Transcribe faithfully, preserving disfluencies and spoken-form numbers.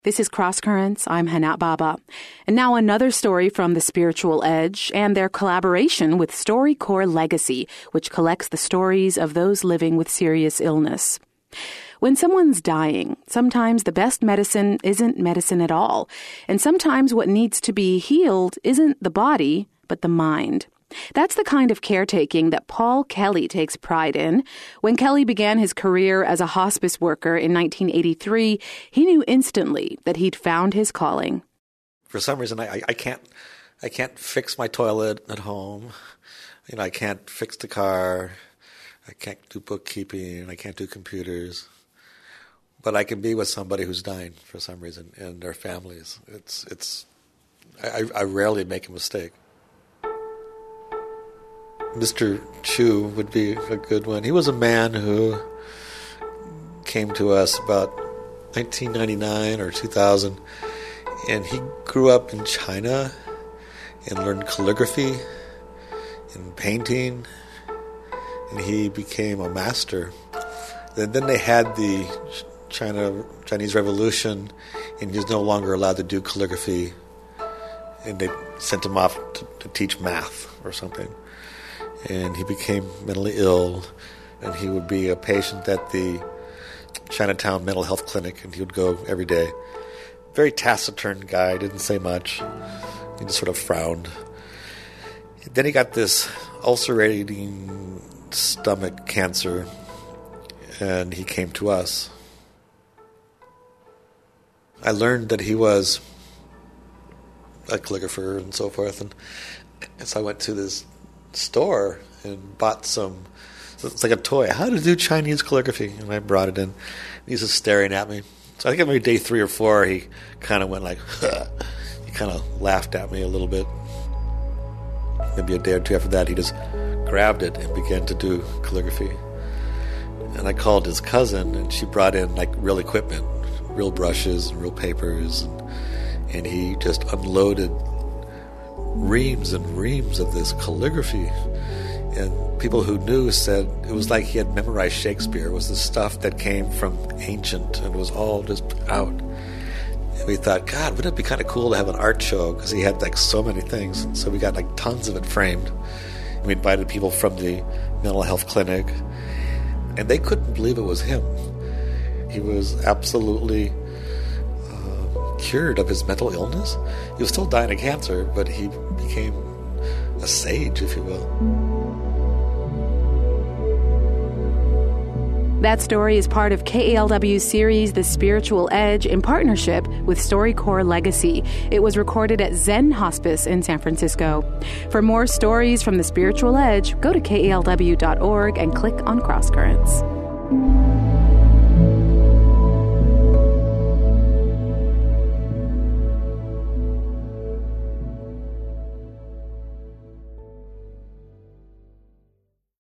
This is Cross Currents. I'm Hana Baba. And now another story from The Spiritual Edge and their collaboration with StoryCorps Legacy, which collects the stories of those living with serious illness. When someone's dying, sometimes the best medicine isn't medicine at all. And sometimes what needs to be healed isn't the body, but the mind. That's the kind of caretaking that Paul Kelly takes pride in. When Kelly began his career as a hospice worker in nineteen eighty-three, he knew instantly that he'd found his calling. For some reason, I, I can't I can't fix my toilet at home. You know, I can't fix the car. I can't do bookkeeping. I can't do computers. But I can be with somebody who's dying for some reason and their families. It's it's I, I rarely make a mistake. Mister Chu would be a good one. He was a man who came to us about nineteen ninety-nine or two thousand, and he grew up in China and learned calligraphy and painting, and he became a master. And then they had the China Chinese Revolution, and he was no longer allowed to do calligraphy, and they sent him off to, to teach math or something. And he became mentally ill, and he would be a patient at the Chinatown Mental Health Clinic, and he would go every day. Very taciturn guy, didn't say much. He just sort of frowned. Then he got this ulcerating stomach cancer, and he came to us. I learned that he was a calligrapher and so forth, and so I went to this store and bought some, it's like a toy, how to do Chinese calligraphy, and I brought it in. He's just staring at me. So I think maybe day three or four, he kind of went like, huh. He kind of laughed at me a little bit. Maybe a day or two after that, he just grabbed it and began to do calligraphy. And I called his cousin, and she brought in like real equipment, real brushes and real papers, and, and he just unloaded reams and reams of this calligraphy. And people who knew said it was like he had memorized Shakespeare. It was the stuff that came from ancient and was all just out. And we thought, God, wouldn't it be kind of cool to have an art show? Because he had like so many things. And so we got like tons of it framed. And we invited people from the mental health clinic, and they couldn't believe it was him. He was absolutely cured of his mental illness. He was still dying of cancer, but he became a sage, if you will. That story is part of K A L W's series The Spiritual Edge in partnership with StoryCorps Legacy. It was recorded at Zen Hospice in San Francisco. For more stories from The Spiritual Edge, go to K A L W dot org and click on Cross Currents.